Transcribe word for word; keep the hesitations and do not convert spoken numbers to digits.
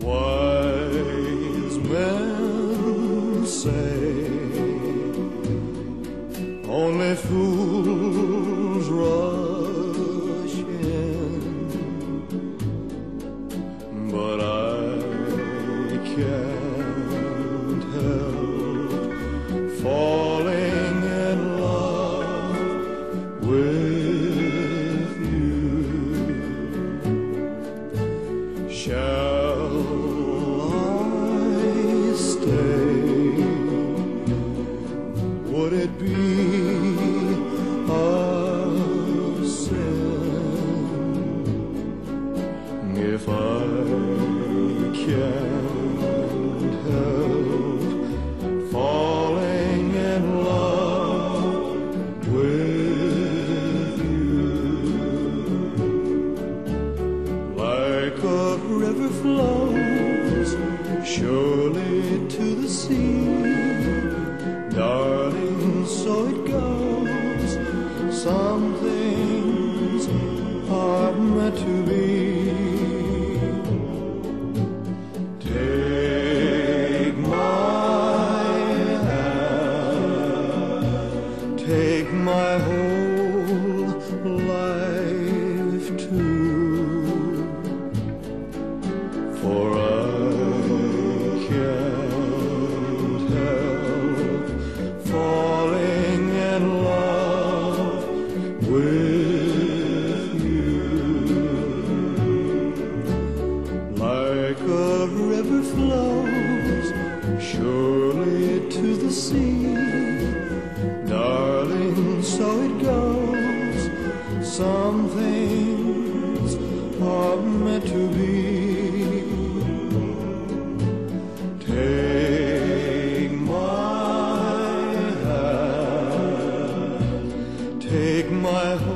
Wise men say only fools rush in, but I can't help falling in love with you. Shall I stay? Would it be a sin if I can't help falling in love with you? Like a river flows surely to the sea, darling, so it goes. Some things are meant to be. Take my hand, take my whole life too, for I can't help falling in love with you. Like a river flows surely to the sea, darling, so it goes. Some things are meant to be. Take my hand, take my